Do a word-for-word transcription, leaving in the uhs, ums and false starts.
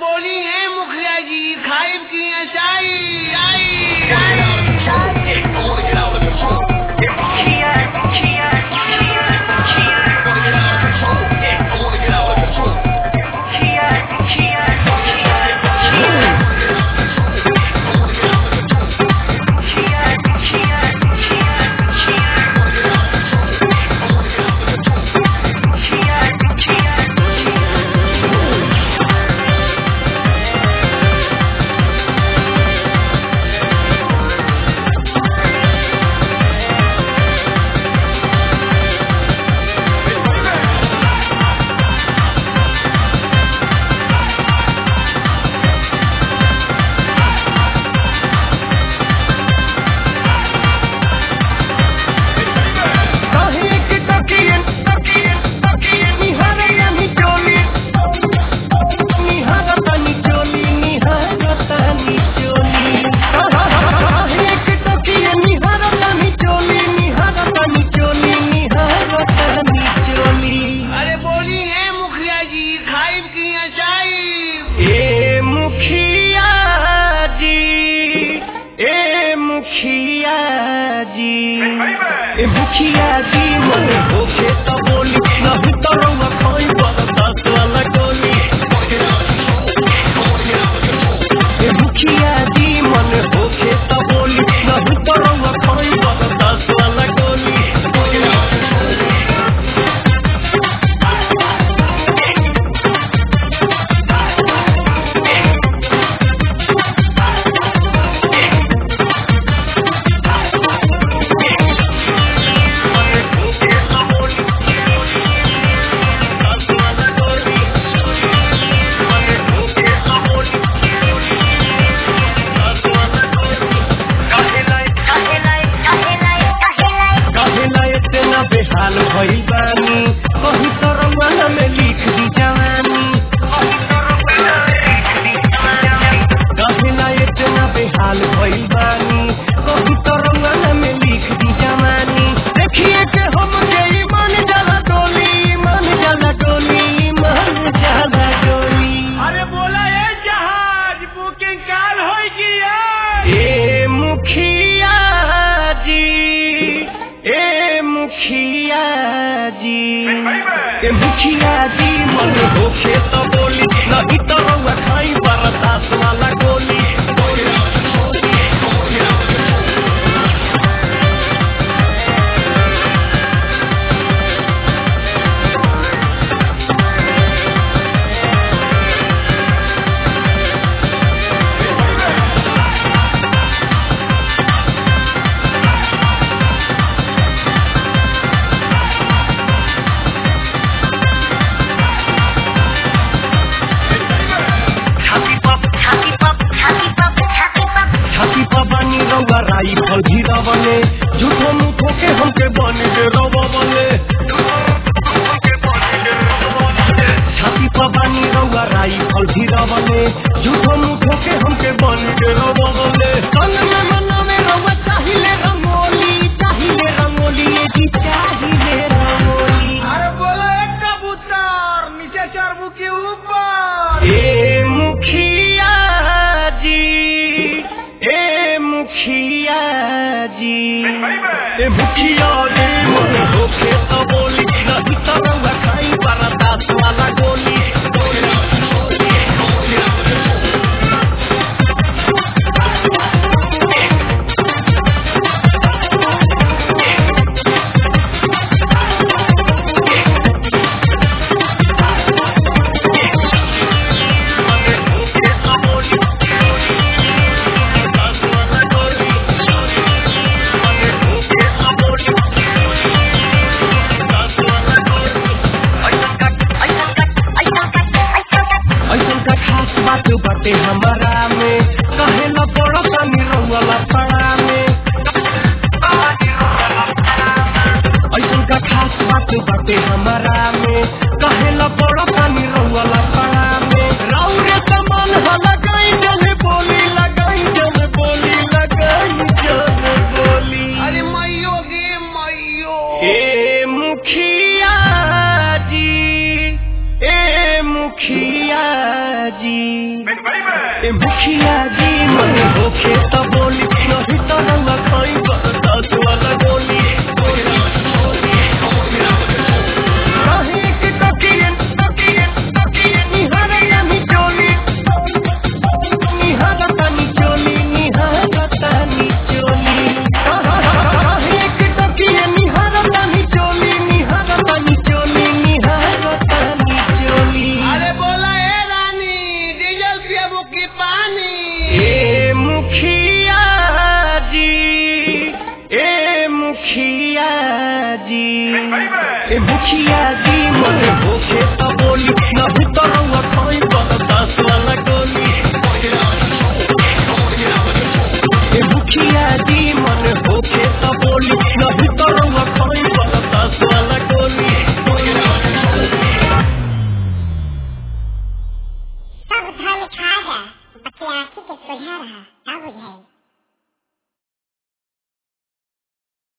बोली है मुखिया जी, खाइब की अचाई आई मुखिया जी मन होके तो बोली नहीं तो रउआ कोई बरसात वाला गोली। मुखिया जी मन होके तो बोली नहीं तो रउआ कोई बरसात वाला गोली। बेहाल भइल बानी कहीं तो रउआ में लिख दी जवानी, कहीं ना इतना बेहाल भइल बानी कहीं तो रउआ में लिख दी जवानी। देखिए के हम गई मन जाला डोली, मन जाला डोली, मन जाला डोली। अरे बोला ए जहाज बुकिंग काल हो गया। ए मुखिया जी, ए मुखिया जी, ए मुखिया जी मन होके तो बोली नहीं तो रउआ खाई बरसात वाला गोली। राइफल भी रवले झूठो मुठो के हमके बने के रवले, छाती पर बानी रउआ राइफल भी रवले झूठो मुठो के हमके बने के रवले। संग में मनवे रउआ चाहिए रंगोली, चाहिए रंगोली, ये जी चाहिए रंगोली। अरे बोलो एक कबूतर नीचे चढ़बू के ऊपर। ए मुखिया जी, ए मुखिया जी, ए मुखिया जी मन होके तो बोली नहीं तो रउआ खाई बरसात वाला गोली। बाटे हमारा में कहे न पड़ा पानी रउआ पड़ा में, ऐसन का खास बात बाटे हमारा में कहे न पड़ा पानी रउआ पड़ा में। रउरे समान लगाई जन बोली, लगाई जन बोली, लगाई जन बोली। अरे मैयो गे मैयो। ए मुखिया जी, ए मुखिया जी, ए मुखिया जी मन होखे त बोली नहीं तो रंगा खाई बरसात वाला गोली ए मुखिया जी मन होखे त बोली नहीं तो रंगा खाई बरसात वाला गोली ए मुखिया जी मन होखे त बोली नहीं तो रंगा खाई बरसात वाला गोली सब धन खा है बच्चे आँखी के सुझा रहा क्या बुझाई।